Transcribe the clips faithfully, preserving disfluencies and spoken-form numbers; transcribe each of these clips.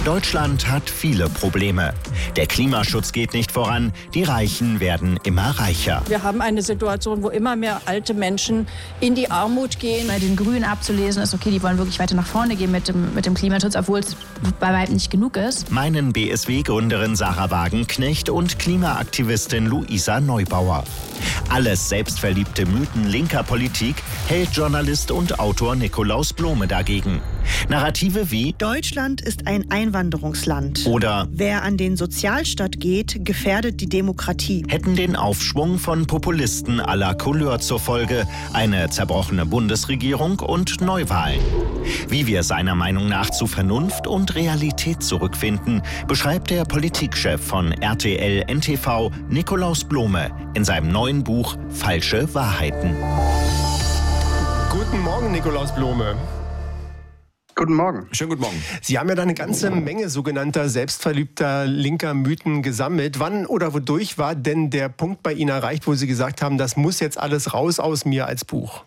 Deutschland hat viele Probleme. Der Klimaschutz geht nicht voran, die Reichen werden immer reicher. Wir haben eine Situation, wo immer mehr alte Menschen in die Armut gehen. Bei den Grünen abzulesen ist, okay, die wollen wirklich weiter nach vorne gehen mit dem, mit dem Klimaschutz, obwohl es bei weitem nicht genug ist. Meinen B S W-Gründerin Sarah Wagenknecht und Klimaaktivistin Luisa Neubauer. Alles selbstverliebte Mythen linker Politik hält Journalist und Autor Nikolaus Blome dagegen. Narrative wie Deutschland ist ein Einwanderungsland. Oder wer an den Sozialstaat geht, gefährdet die Demokratie. Hätten den Aufschwung von Populisten aller Couleur zur Folge, eine zerbrochene Bundesregierung und Neuwahlen. Wie wir seiner Meinung nach zu Vernunft und Realität zurückfinden, beschreibt der Politikchef von R T L N T V Nikolaus Blome in seinem neuen Buch Falsche Wahrheiten. Guten Morgen, Nikolaus Blome. Guten Morgen. Schönen guten Morgen. Sie haben ja da eine ganze Menge sogenannter selbstverliebter linker Mythen gesammelt. Wann oder wodurch war denn der Punkt bei Ihnen erreicht, wo Sie gesagt haben, das muss jetzt alles raus aus mir als Buch?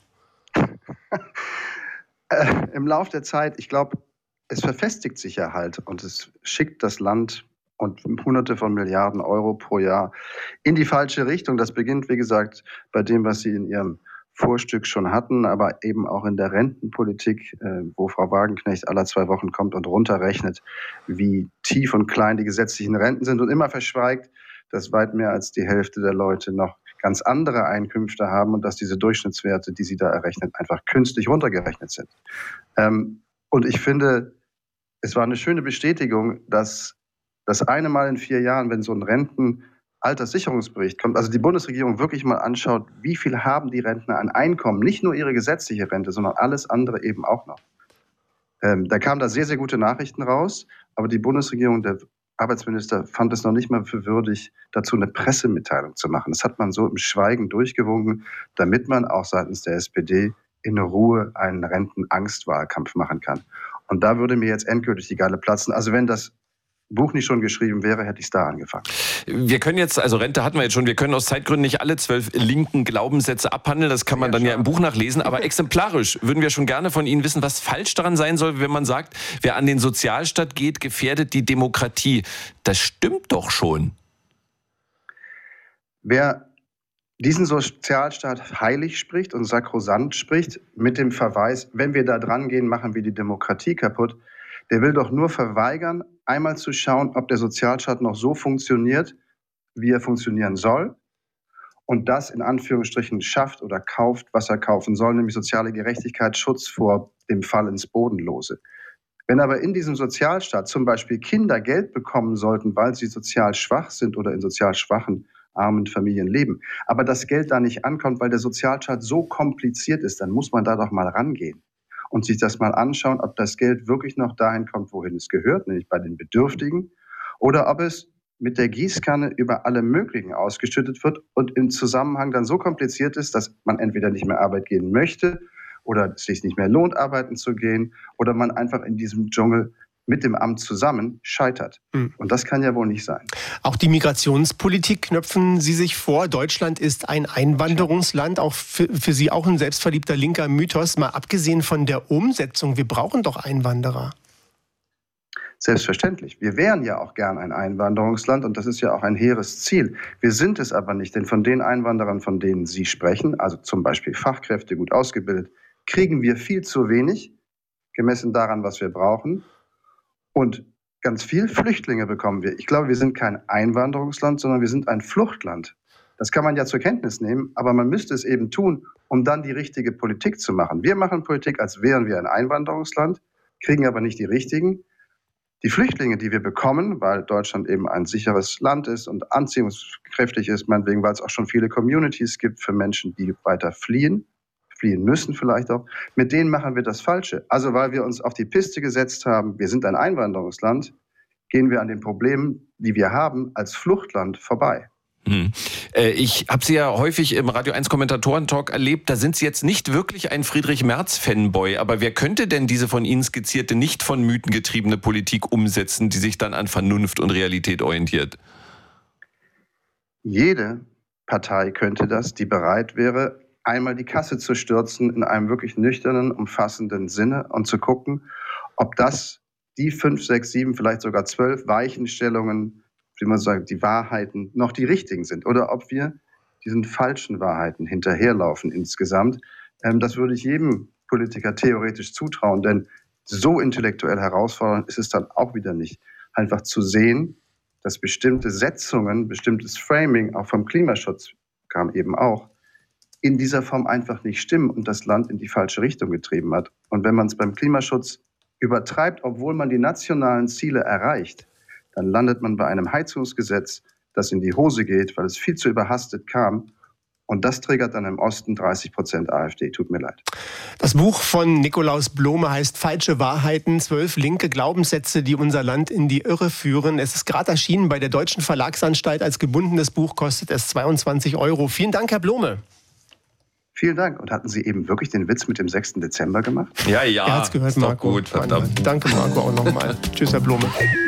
äh, Im Lauf der Zeit, ich glaube, es verfestigt sich ja halt und es schickt das Land und Hunderte von Milliarden Euro pro Jahr in die falsche Richtung. Das beginnt, wie gesagt, bei dem, was Sie in Ihrem Vorstück schon hatten, aber eben auch in der Rentenpolitik, äh, wo Frau Wagenknecht alle zwei Wochen kommt und runterrechnet, wie tief und klein die gesetzlichen Renten sind und immer verschweigt, dass weit mehr als die Hälfte der Leute noch ganz andere Einkünfte haben und dass diese Durchschnittswerte, die sie da errechnet, einfach künstlich runtergerechnet sind. Ähm, und ich finde, es war eine schöne Bestätigung, dass das eine Mal in vier Jahren, wenn so ein Renten Alterssicherungsbericht kommt, also die Bundesregierung wirklich mal anschaut, wie viel haben die Rentner an Einkommen, nicht nur ihre gesetzliche Rente, sondern alles andere eben auch noch. Ähm, da kamen da sehr, sehr gute Nachrichten raus, aber die Bundesregierung, der Arbeitsminister, fand es noch nicht mal für würdig, dazu eine Pressemitteilung zu machen. Das hat man so im Schweigen durchgewunken, damit man auch seitens der S P D in Ruhe einen Rentenangstwahlkampf machen kann. Und da würde mir jetzt endgültig die Galle platzen. Also wenn das Buch nicht schon geschrieben wäre, hätte ich es da angefangen. Wir können jetzt, also Rente hatten wir jetzt schon, wir können aus Zeitgründen nicht alle zwölf linken Glaubenssätze abhandeln, das kann man ja, dann ja im Buch nachlesen, aber exemplarisch würden wir schon gerne von Ihnen wissen, was falsch daran sein soll, wenn man sagt, wer an den Sozialstaat geht, gefährdet die Demokratie. Das stimmt doch schon. Wer diesen Sozialstaat heilig spricht und sakrosant spricht, mit dem Verweis, wenn wir da dran gehen, machen wir die Demokratie kaputt, der will doch nur verweigern, einmal zu schauen, ob der Sozialstaat noch so funktioniert, wie er funktionieren soll und das in Anführungsstrichen schafft oder kauft, was er kaufen soll, nämlich soziale Gerechtigkeit, Schutz vor dem Fall ins Bodenlose. Wenn aber in diesem Sozialstaat zum Beispiel Kinder Geld bekommen sollten, weil sie sozial schwach sind oder in sozial schwachen, armen Familien leben, aber das Geld da nicht ankommt, weil der Sozialstaat so kompliziert ist, dann muss man da doch mal rangehen und sich das mal anschauen, ob das Geld wirklich noch dahin kommt, wohin es gehört, nämlich bei den Bedürftigen, oder ob es mit der Gießkanne über alle möglichen ausgeschüttet wird und im Zusammenhang dann so kompliziert ist, dass man entweder nicht mehr arbeiten gehen möchte oder es sich nicht mehr lohnt, arbeiten zu gehen, oder man einfach in diesem Dschungel mit dem Amt zusammen scheitert. Mhm. Und das kann ja wohl nicht sein. Auch die Migrationspolitik knöpfen Sie sich vor. Deutschland ist ein Einwanderungsland, auch für, für Sie auch ein selbstverliebter linker Mythos. Mal abgesehen von der Umsetzung, wir brauchen doch Einwanderer. Selbstverständlich. Wir wären ja auch gern ein Einwanderungsland und das ist ja auch ein hehres Ziel. Wir sind es aber nicht, denn von den Einwanderern, von denen Sie sprechen, also zum Beispiel Fachkräfte, gut ausgebildet, kriegen wir viel zu wenig, gemessen daran, was wir brauchen. Und ganz viel Flüchtlinge bekommen wir. Ich glaube, wir sind kein Einwanderungsland, sondern wir sind ein Fluchtland. Das kann man ja zur Kenntnis nehmen, aber man müsste es eben tun, um dann die richtige Politik zu machen. Wir machen Politik, als wären wir ein Einwanderungsland, kriegen aber nicht die richtigen. Die Flüchtlinge, die wir bekommen, weil Deutschland eben ein sicheres Land ist und anziehungskräftig ist, meinetwegen, weil es auch schon viele Communities gibt für Menschen, die weiter fliehen, fliehen müssen vielleicht auch, mit denen machen wir das Falsche. Also weil wir uns auf die Piste gesetzt haben, wir sind ein Einwanderungsland, gehen wir an den Problemen, die wir haben, als Fluchtland vorbei. Hm. Äh, ich habe Sie ja häufig im Radio eins Kommentatoren-Talk erlebt, da sind Sie jetzt nicht wirklich ein Friedrich-Merz-Fanboy, aber wer könnte denn diese von Ihnen skizzierte, nicht von Mythen getriebene Politik umsetzen, die sich dann an Vernunft und Realität orientiert? Jede Partei könnte das, die bereit wäre, einmal die Kasse zu stürzen in einem wirklich nüchternen, umfassenden Sinne und zu gucken, ob das die fünf, sechs, sieben, vielleicht sogar zwölf Weichenstellungen, wie man sagt, die Wahrheiten noch die richtigen sind. Oder ob wir diesen falschen Wahrheiten hinterherlaufen insgesamt. Ähm, das würde ich jedem Politiker theoretisch zutrauen, denn so intellektuell herausfordernd ist es dann auch wieder nicht. Einfach zu sehen, dass bestimmte Setzungen, bestimmtes Framing, auch vom Klimaschutz kam eben auch, in dieser Form einfach nicht stimmen und das Land in die falsche Richtung getrieben hat. Und wenn man es beim Klimaschutz übertreibt, obwohl man die nationalen Ziele erreicht, dann landet man bei einem Heizungsgesetz, das in die Hose geht, weil es viel zu überhastet kam. Und das triggert dann im Osten dreißig Prozent AfD. Tut mir leid. Das Buch von Nikolaus Blome heißt Falsche Wahrheiten, zwölf linke Glaubenssätze, die unser Land in die Irre führen. Es ist gerade erschienen bei der Deutschen Verlagsanstalt. Als gebundenes Buch kostet es zweiundzwanzig Euro. Vielen Dank, Herr Blome. Vielen Dank. Und hatten Sie eben wirklich den Witz mit dem sechsten Dezember gemacht? Ja, ja. Er hat's gehört, ist doch Marco. gut, verdammt. Danke, Marco, auch nochmal. Tschüss, Herr Blome.